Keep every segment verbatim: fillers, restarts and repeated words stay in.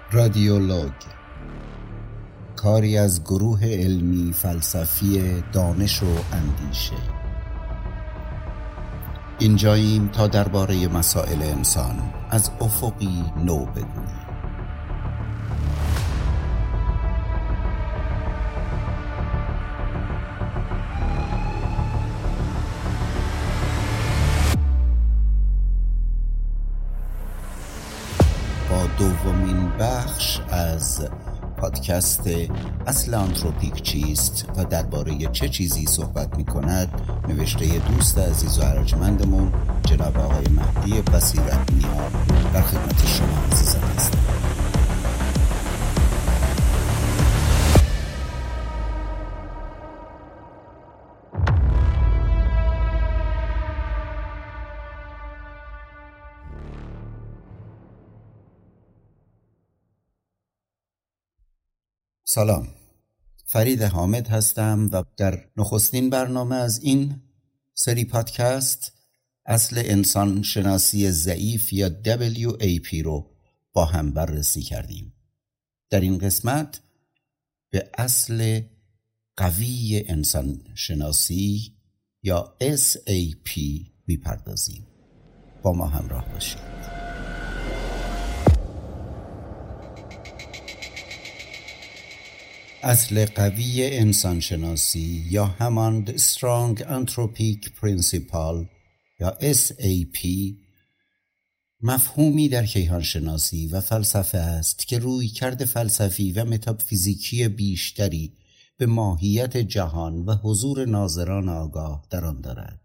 رادیولوگ، کاری از گروه علمی فلسفی دانش و اندیشه. اینجاییم تا درباره مسائل انسان از افقی نو بگوییم. با دومین بخش از پادکست اصل آنتروپیک چیست و درباره چه چیزی صحبت می کند، نوشته دوست عزیز و ارجمندمون جناب آقای مهدی بصیرت نیا در خدمت شما عزیزان هستم. سلام، فرید حامد هستم و در نخستین برنامه از این سری پادکست اصل انسان شناسی ضعیف یا دبلیو ای پی رو با هم بررسی کردیم. در این قسمت به اصل قوی انسان شناسی یا اس ای پی میپردازیم. با ما همراه باشید. اصل قوی انسان شناسی یا همان The Strong Anthropic Principle یا اس ای پی مفهومی در کیهان شناسی و فلسفه است که رویکرد فلسفی و متافیزیکی بیشتری به ماهیت جهان و حضور ناظران آگاه در آن دارد.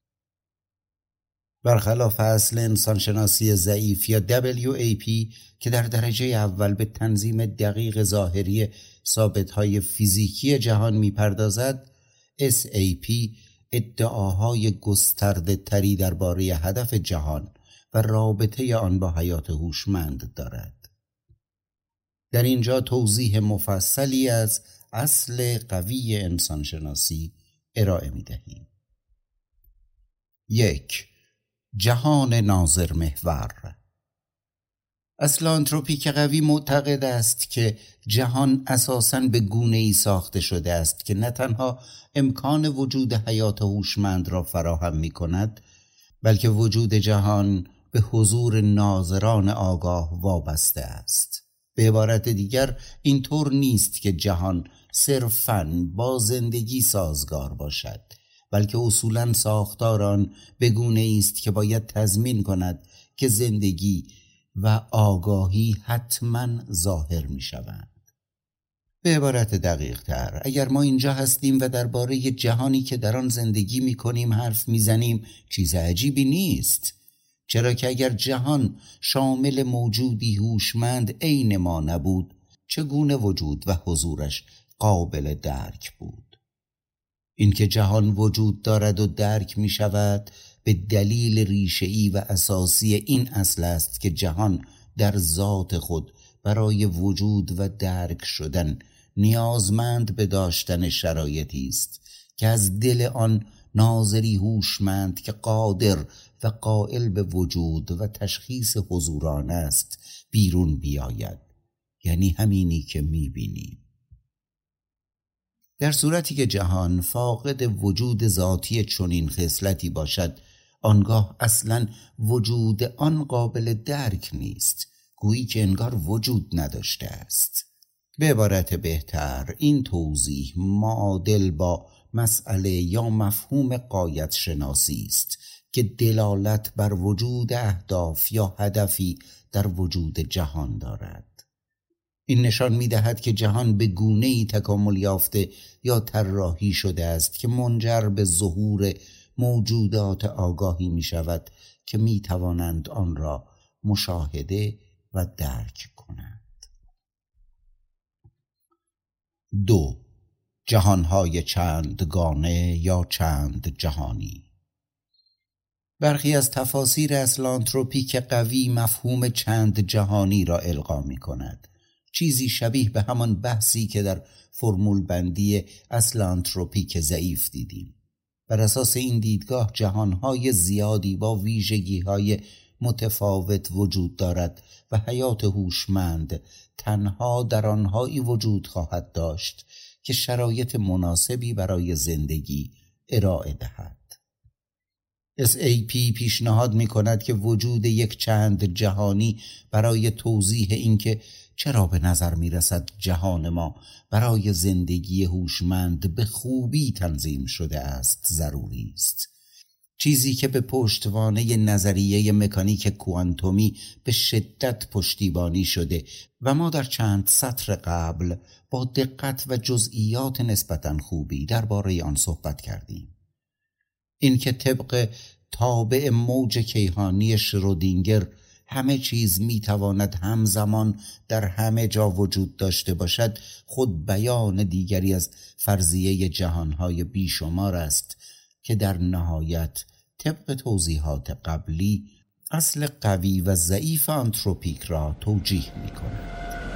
برخلاف اصل انسان شناسی ضعیف یا دبلیو ای پی که در درجه اول به تنظیم دقیق ظاهری ثابتهای فیزیکی جهان می‌پردازد، اس ای پی ادعاهای گسترده تری درباره هدف جهان و رابطه آن با حیات هوشمند دارد. در اینجا توضیح مفصلی از اصل قوی انسان شناسی ارائه می‌دهیم. یک، جهان ناظر محور. اصل آنتروپیک قوی معتقد است که جهان اساساً به گونه‌ای ساخته شده است که نه تنها امکان وجود حیات هوشمند را فراهم می‌کند، بلکه وجود جهان به حضور ناظران آگاه وابسته است. به عبارت دیگر اینطور نیست که جهان صرفاً با زندگی سازگار باشد، بلکه اصولاً ساختار آن به گونه‌ای است که باید تضمین کند که زندگی و آگاهی حتماً ظاهر می شوند. به عبارت دقیق تر، اگر ما اینجا هستیم و درباره جهانی که در آن زندگی می کنیم حرف می زنیم، چیز عجیبی نیست، چرا که اگر جهان شامل موجودی هوشمند عین ما نبود، چگونه وجود و حضورش قابل درک بود؟ اینکه جهان وجود دارد و درک می شود به دلیل ریشه‌ای و اساسی این اصل است که جهان در ذات خود برای وجود و درک شدن نیازمند به داشتن شرایطی است که از دل آن ناظری هوشمند که قادر و قائل به وجود و تشخیص حضوران است بیرون بیاید، یعنی همینی که می‌بینیم. در صورتی که جهان فاقد وجود ذاتی چنین خصلتی باشد، آنگاه اصلاً وجود آن قابل درک نیست، گویی که انگار وجود نداشته است. به عبارت بهتر، این توضیح معادل با مسئله یا مفهوم غایت شناسی است که دلالت بر وجود اهداف یا هدفی در وجود جهان دارد. این نشان می‌دهد که جهان به گونه‌ای تکامل یافته یا طراحی شده است که منجر به ظهور موجودات آگاهی می شود که می توانند آن را مشاهده و درک کنند. دو، جهانهای چندگانه یا چند جهانی. برخی از تفاسیر اصل آنتروپیک قوی مفهوم چند جهانی را القا می کند، چیزی شبیه به همان بحثی که در فرمول بندی اصل آنتروپیک ضعیف دیدیم. بر اساس این دیدگاه جهانهای زیادی با ویژگی‌های متفاوت وجود دارد و حیات هوشمند تنها در آنهایی وجود خواهد داشت که شرایط مناسبی برای زندگی ارائه دهد. اس ای پی پیشنهاد می کند که وجود یک چند جهانی برای توضیح اینکه چرا به نظر می رسد جهان ما برای زندگی هوشمند به خوبی تنظیم شده است ضروری است. چیزی که به پشتوانه نظریه مکانیک کوانتومی به شدت پشتیبانی شده و ما در چند سطر قبل با دقت و جزئیات نسبتاً خوبی درباره آن صحبت کردیم. این که طبق تابع موج کیهانی شرودینگر همه چیز میتواند همزمان در همه جا وجود داشته باشد خود بیان دیگری از فرضیه جهانهای بیشمار است که در نهایت طبق توضیحات قبلی اصل قوی و ضعیف آنتروپیک را توجیه می کند.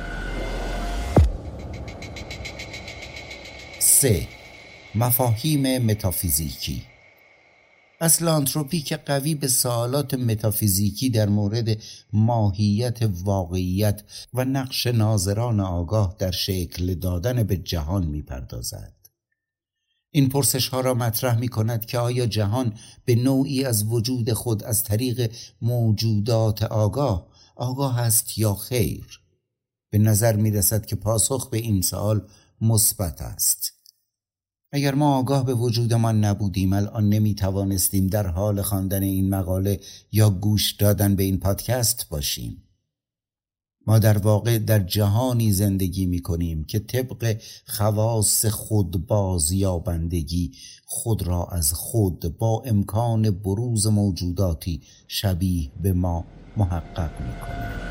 سه. مفاهیم متافیزیکی. اصل آنتروپیک قوی به سوالات متافیزیکی در مورد ماهیت واقعیت و نقش ناظران آگاه در شکل دادن به جهان می پردازد. این پرسش ها را مطرح می کند که آیا جهان به نوعی از وجود خود از طریق موجودات آگاه آگاه است یا خیر؟ به نظر می رسد که پاسخ به این سوال مثبت است. اگر ما آگاه به وجودمان نبودیم الان نمی توانستیم در حال خواندن این مقاله یا گوش دادن به این پادکست باشیم. ما در واقع در جهانی زندگی می کنیم که طبق خواص خود بازیابندگی خود را از خود با امکان بروز موجوداتی شبیه به ما محقق می کنیم.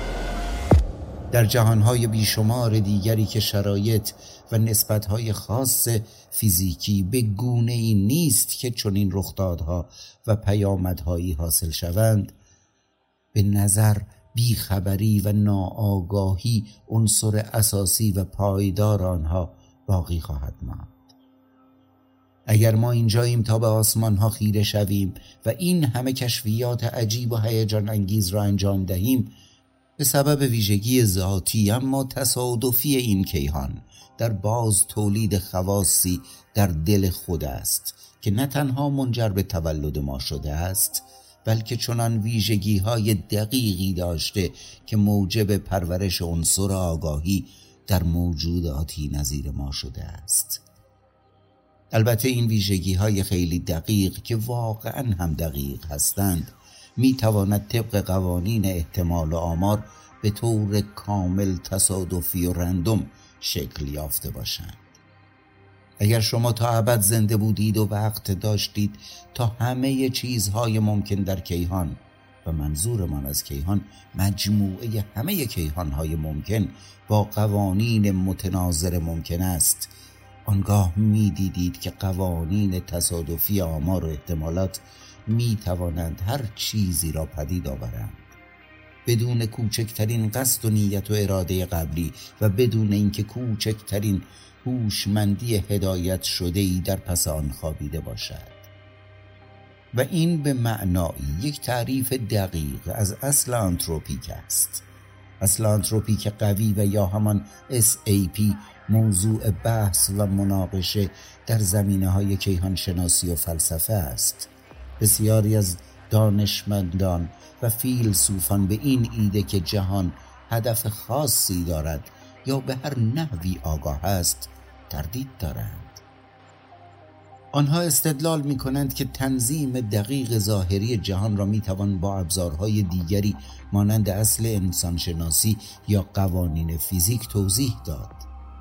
در جهانهای بیشمار دیگری که شرایط و نسبتهای خاص فیزیکی به گونه‌ای نیست که چنین رخدادها و پیامدهایی حاصل شوند، به نظر بیخبری و ناآگاهی عنصر اساسی و پایدار آنها باقی خواهد ماند. اگر ما اینجاییم تا به آسمانها خیره شویم و این همه کشفیات عجیب و هیجان انگیز را انجام دهیم، به سبب ویژگی ذاتی اما تصادفی این کیهان در باز تولید خواصی در دل خود است که نه تنها منجر به تولد ما شده است، بلکه چنان ویژگی های دقیقی داشته که موجب پرورش عنصر آگاهی در موجوداتی نظیر ما شده است. البته این ویژگی های خیلی دقیق که واقعا هم دقیق هستند می تواند طبق قوانین احتمال و آمار به طور کامل تصادفی و رندوم شکل یافته باشند. اگر شما تا ابد زنده بودید و وقت داشتید تا همه چیزهای ممکن در کیهان و منظورمان از کیهان مجموعه همه کیهانهای ممکن با قوانین متناظر ممکن است، آنگاه می دیدید که قوانین تصادفی آمار و احتمالات می توانند هر چیزی را پدید آورند بدون کوچکترین قصد و نیت و اراده قبلی و بدون اینکه کوچکترین هوشمندی هدایت شده ای در پس آن خوابیده باشد. و این به معنایی یک تعریف دقیق از اصل آنتروپیک است. اصل آنتروپیک قوی و یا همان اس ای پی موضوع بحث و مناقشه در زمینه‌های کیهان شناسی و فلسفه است. بسیاری از دانشمندان و فیلسوفان به این ایده که جهان هدف خاصی دارد یا به هر نحوی آگاه است تردید دارند. آنها استدلال می کنند که تنظیم دقیق ظاهری جهان را می توان با ابزارهای دیگری مانند اصل انسانشناسی یا قوانین فیزیک توضیح داد.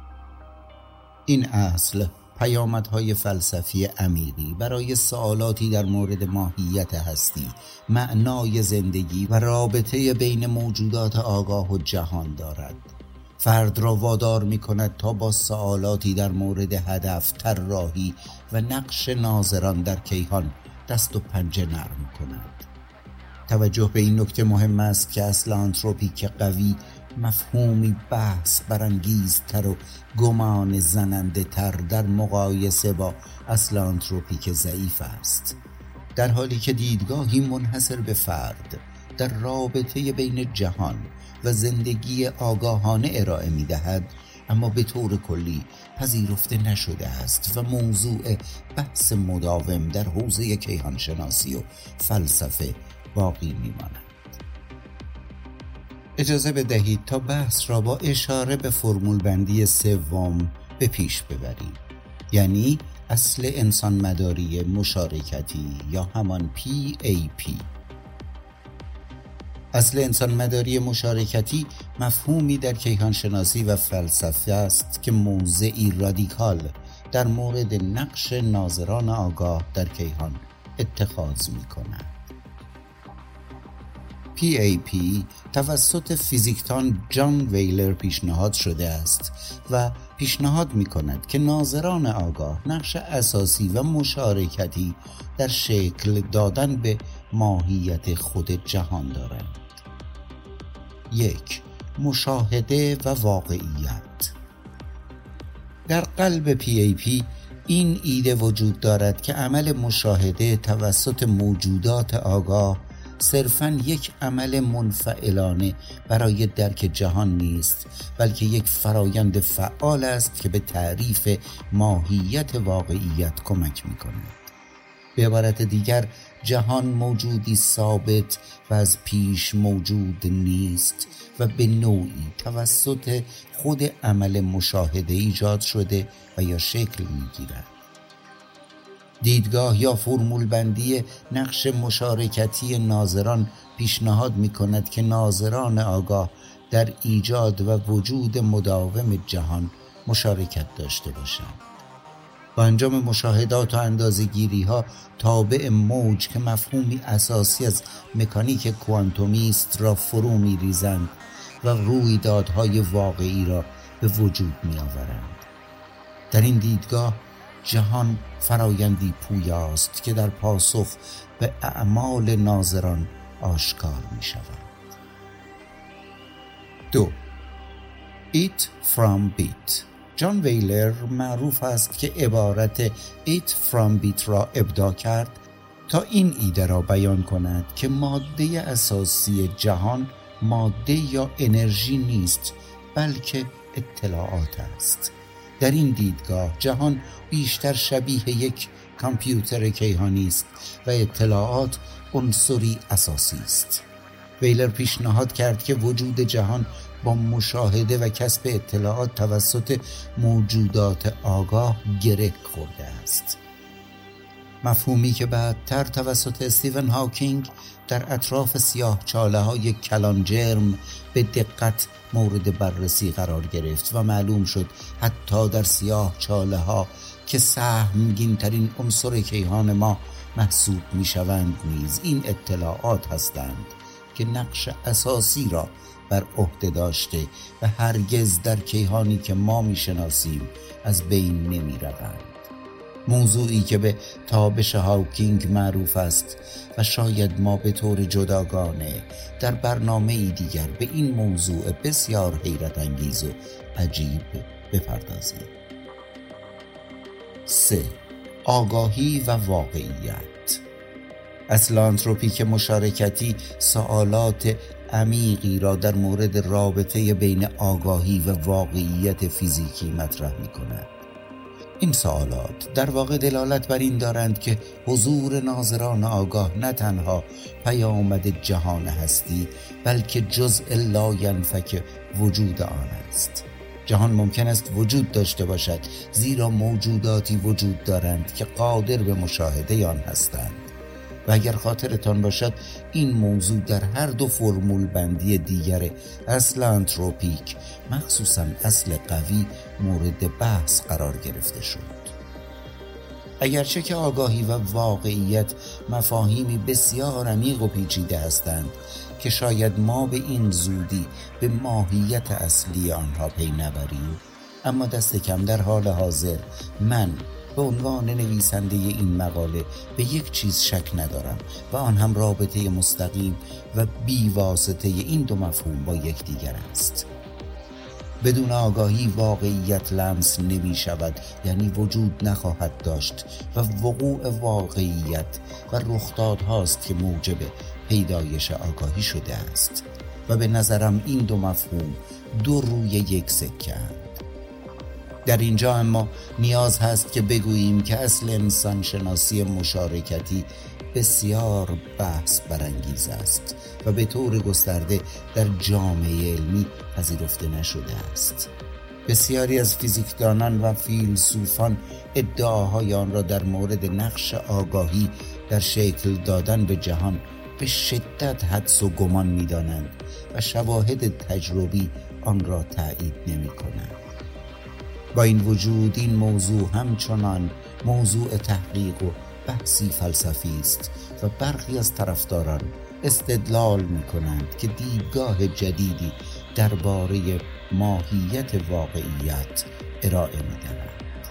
این اصل پیامدهای فلسفی عمیقی برای سوالاتی در مورد ماهیت هستی، معنای زندگی و رابطه بین موجودات آگاه و جهان دارد. فرد را وادار می کند تا با سوالاتی در مورد هدف، طراحی و نقش ناظران در کیهان دست و پنجه نرم کند. توجه به این نکته مهم است که اصل آنتروپیک قوی مفهومی بحث برانگیزتر و گمان زننده تر در مقایسه با اصل آنتروپیک ضعیف است، در حالی که دیدگاهی منحصر به فرد در رابطه بین جهان و زندگی آگاهانه ارائه می دهد، اما به طور کلی پذیرفته نشده است و موضوع بحث مداوم در حوزه کیهانشناسی و فلسفه باقی می ماند. اجازه بدهید تا بحث را با اشاره به فرمول بندی سوم به پیش ببریم، یعنی اصل انسان مداری مشارکتی یا همان پی ای پی. اصل انسان مداری مشارکتی مفهومی در کیهانشناسی و فلسفه است که موضعی رادیکال در مورد نقش ناظران آگاه در کیهان اتخاذ می کند. پی ای پی توسط فیزیکدان جان ویلر پیشنهاد شده است و پیشنهاد می کند که ناظران آگاه نقش اساسی و مشارکتی در شکل دادن به ماهیت خود جهان دارند. یک، مشاهده و واقعیت. در قلب پی ای پی این ایده وجود دارد که عمل مشاهده توسط موجودات آگاه صرفاً یک عمل منفعلانه برای درک جهان نیست، بلکه یک فرایند فعال است که به تعریف ماهیت واقعیت کمک می‌کند. به عبارت دیگر، جهان موجودی ثابت و از پیش موجود نیست و به نوعی توسط خود عمل مشاهده ایجاد شده و یا شکل می‌گیرد. دیدگاه یا فرمول بندی نقش مشارکتی ناظران پیشنهاد می کند که ناظران آگاه در ایجاد و وجود مداوم جهان مشارکت داشته باشند. با انجام مشاهدات و اندازه‌گیری ها تابع موج که مفهومی اساسی از مکانیک کوانتومی است را فرو می ریزند و رویدادهای واقعی را به وجود می آورند. در این دیدگاه جهان فرایندی پویاست که در پاسخ به اعمال ناظران آشکار می شود. دو. Eat from beat. جان ویلر معروف است که عبارت Eat from beat را ابداع کرد تا این ایده را بیان کند که ماده اساسی جهان ماده یا انرژی نیست، بلکه اطلاعات است. در این دیدگاه جهان بیشتر شبیه یک کامپیوتر کیهانی است و اطلاعات عنصری اساسی است. ویلر پیشنهاد کرد که وجود جهان با مشاهده و کسب اطلاعات توسط موجودات آگاه گره خورده است. مفهومی که بعدتر توسط استیون هاکینگ در اطراف سیاه چاله های کلان جرم به دقت مورد بررسی قرار گرفت و معلوم شد حتی در سیاه چاله ها که سهمگین ترین عنصر کیهان ما محسوب می شوند نیز این اطلاعات هستند که نقش اساسی را بر عهده داشته و هرگز در کیهانی که ما می شناسیم از بین نمی روند. موضوعی که به تابش هاکینگ معروف است و شاید ما به طور جداگانه در برنامه‌ای دیگر به این موضوع بسیار حیرت انگیز و عجیب بپردازیم. سه. آگاهی و واقعیت. اصل آنتروپیک مشارکتی سوالات عمیقی را در مورد رابطه بین آگاهی و واقعیت فیزیکی مطرح می کند. این سوالات در واقع دلالت بر این دارند که حضور ناظران آگاه نه تنها پیامد جهان هستی، بلکه جزء لاینفک وجود آن است. جهان ممکن است وجود داشته باشد زیرا موجوداتی وجود دارند که قادر به مشاهده آن هستند و اگر خاطرتان باشد این موضوع در هر دو فرمول بندی دیگر اصل آنتروپیک مخصوصاً اصل قوی مورد بحث قرار گرفته شد. اگرچه که آگاهی و واقعیت مفاهیمی بسیار عمیق و پیچیده هستند که شاید ما به این زودی به ماهیت اصلی آنها پی نبریم، اما دست کم در حال حاضر من به عنوان نویسنده این مقاله به یک چیز شک ندارم و آن هم رابطه مستقیم و بی واسطه این دو مفهوم با یکدیگر است. بدون آگاهی واقعیت لمس نمی شود، یعنی وجود نخواهد داشت و وقوع واقعیت و رخدادهاست که موجب پیدایش آگاهی شده است. و به نظرم این دو مفهوم دو روی یک سکه اند. در اینجا اما نیاز هست که بگوییم که اصل انسان شناسی مشارکتی بسیار بحث برانگیز است و به طور گسترده در جامعه علمی پذیرفته نشده است. بسیاری از فیزیکدانان و فیلسوفان ادعاهای آن را در مورد نقش آگاهی در شکل دادن به جهان به شدت حدس و گمان می دانند و شواهد تجربی آن را تایید نمی کنند. با این وجود این موضوع همچنان موضوع تحقیق و بحثی فلسفی است و برخی از طرفداران استدلال می کنند که دیدگاه جدیدی درباره ماهیت واقعیت ارائه می دهند.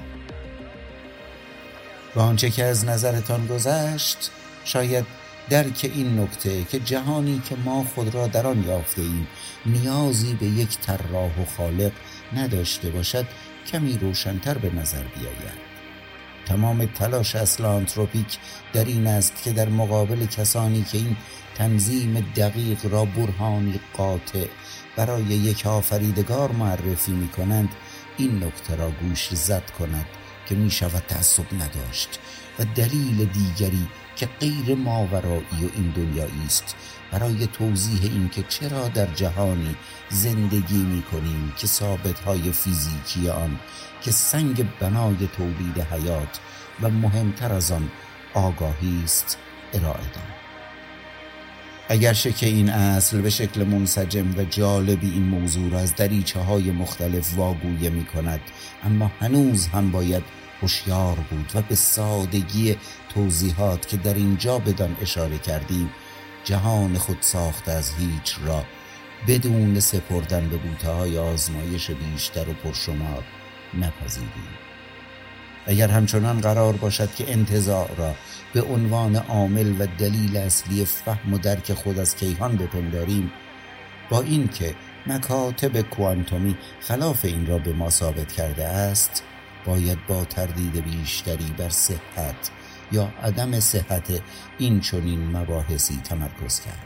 با آنچه که از نظرتان گذشت، شاید درک این نکته که جهانی که ما خود را در آن یافته ایم نیازی به یک طراح و خالق نداشته باشد کمی روشن‌تر به نظر بیاید. تمام تلاش اصل آنتروپیک در این است که در مقابل کسانی که این تنظیم دقیق را برهانی قاطع برای یک آفریدگار معرفی می کنند این نکته را گوش زد کند که می شود تعصب نداشت و دلیل دیگری که غیر ماورایی و این دنیایی است برای توضیح این که چرا در جهانی زندگی می کنیم که ثابتهای فیزیکی آن که سنگ بنای تولید حیات و مهمتر از آن آگاهی است ارائه داد. اگرچه که این اصل به شکل منسجم و جالبی این موضوع را از دریچه های مختلف واگویه می کند، اما هنوز هم باید هوشیار بود و به سادگی توضیحات که در اینجا بدان اشاره کردیم جهان خود ساخته از هیچ را بدون سپردن به بوته‌های آزمایش بیشتر و پرشمار نپذیریم. اگر همچنان قرار باشد که انتزاع را به عنوان عامل و دلیل اصلی فهم و درک خود از کیهان بپنداریم، با این که مکاتب کوانتومی خلاف این را به ما ثابت کرده است، باید با تردید بیشتری بر صحت یا عدم صحت این چنین مباحثی تمرکز کرد.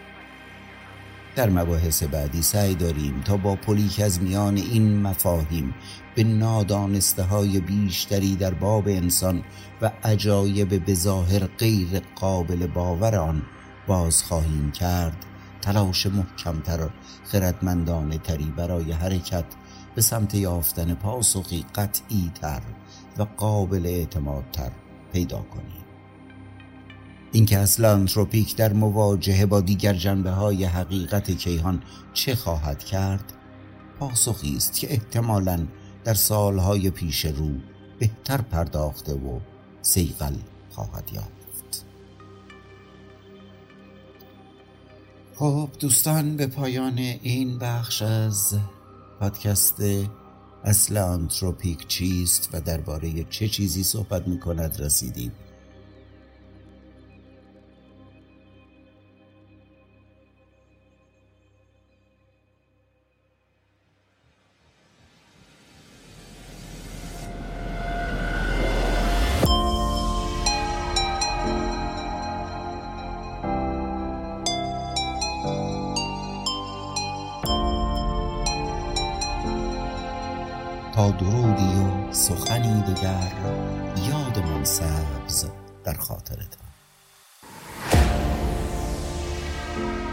در مباحث بعدی سعی داریم تا با پلی که از میان این مفاهیم به نادانسته های بیشتری در باب انسان و عجایب به ظاهر غیر قابل باور آن باز خواهیم کرد، تلاش محکمتر و خردمندانه تری برای حرکت به سمت یافتن پاسخی قطعی تر و قابل اعتماد تر پیدا کنیم. اینکه اصل آنتروپیک در مواجهه با دیگر جنبه‌های حقیقت کیهان چه خواهد کرد، پاسخی است که احتمالاً در سالهای پیش رو بهتر پرداخته و صیقل خواهد یافت. خب دوستان، به پایان این بخش از پادکست اصل آنتروپیک چیست و درباره چه چیزی صحبت می‌کند رسیدیم. تا درودی و سخنی دگر یادمان سبز در خاطرتان.